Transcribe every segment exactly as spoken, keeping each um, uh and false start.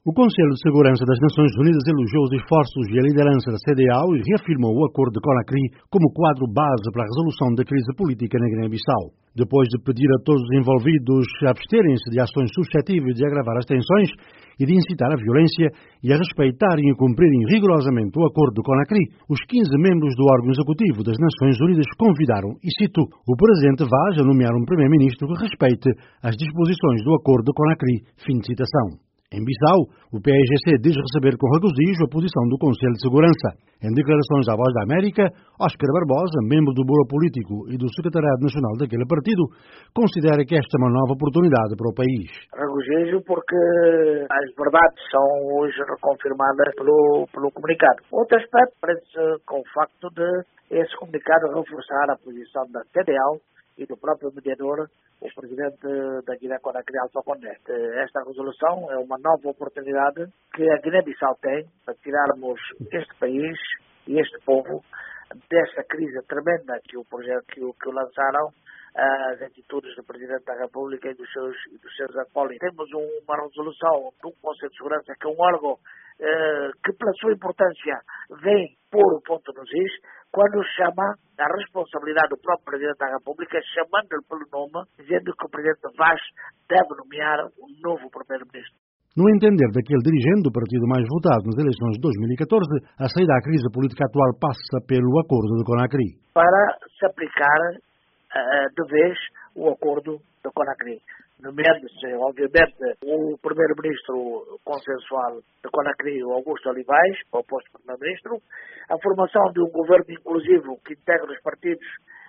O Conselho de Segurança das Nações Unidas elogiou os esforços e a liderança da C D A O e reafirmou o acordo de Conakry como quadro base para a resolução da crise política na Guiné-Bissau. Depois de pedir a todos os envolvidos a absterem-se de ações suscetíveis de agravar as tensões e de incitar a violência e a respeitarem e cumprirem rigorosamente o acordo de Conakry, os quinze membros do órgão executivo das Nações Unidas convidaram, e cito, o Presidente Vaz a nomear um Primeiro-Ministro que respeite as disposições do acordo de Conakry. Fim de citação. Em Bissau, o P I G C diz receber com regozijo a posição do Conselho de Segurança. Em declarações à Voz da América, Óscar Barbosa, membro do Bureau Político e do Secretariado Nacional daquele partido, considera que esta é uma nova oportunidade para o país. Regozijo porque as verdades são hoje reconfirmadas pelo, pelo comunicado. Outro aspecto parece com o facto de esse comunicado reforçar a posição da C D A O e do próprio mediador, o presidente da Guiné-Conakry, Alpha Condé. Esta resolução é uma nova oportunidade que a Guiné-Bissau tem para tirarmos este país e este povo desta crise tremenda que o projeto que o, que o lançaram as atitudes do Presidente da República e dos seus, e dos seus acólitos. Temos uma resolução do Conselho de Segurança, que é um órgão eh, que, pela sua importância, vem pôr o ponto nos is, quando chama a responsabilidade do próprio Presidente da República, chamando-lhe pelo nome, dizendo que o Presidente Vaz deve nomear um novo Primeiro-Ministro. No entender daquele dirigente do partido mais votado nas eleições de dois mil e catorze, a saída à crise política atual passa pelo acordo de Conakry. Para se aplicar de vez o acordo de Conakry, nomeando-se, obviamente, o primeiro-ministro consensual de Conakry, o Augusto Olivais, o posto de primeiro-ministro, a formação de um governo inclusivo que integra os partidos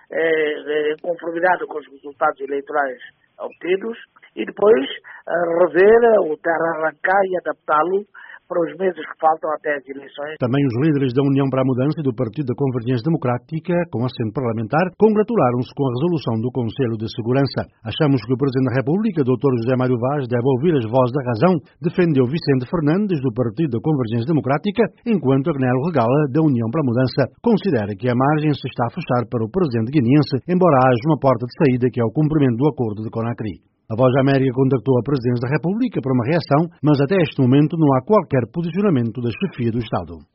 eh, em conformidade com os resultados eleitorais obtidos, e depois rever o terra arrancar e adaptá-lo para os meses que faltam até as eleições. Também os líderes da União para a Mudança e do Partido da Convergência Democrática, com assento parlamentar, congratularam-se com a resolução do Conselho de Segurança. Achamos que o Presidente da República, doutor José Mário Vaz, deve ouvir as vozes da razão, defendeu Vicente Fernandes, do Partido da Convergência Democrática, enquanto Agnello Regala, da União para a Mudança, considera que a margem se está a fechar para o Presidente guineense, embora haja uma porta de saída que é o cumprimento do acordo de Conakry. A Voz da América contactou a Presidência da República para uma reação, mas até este momento não há qualquer posicionamento da chefia do Estado.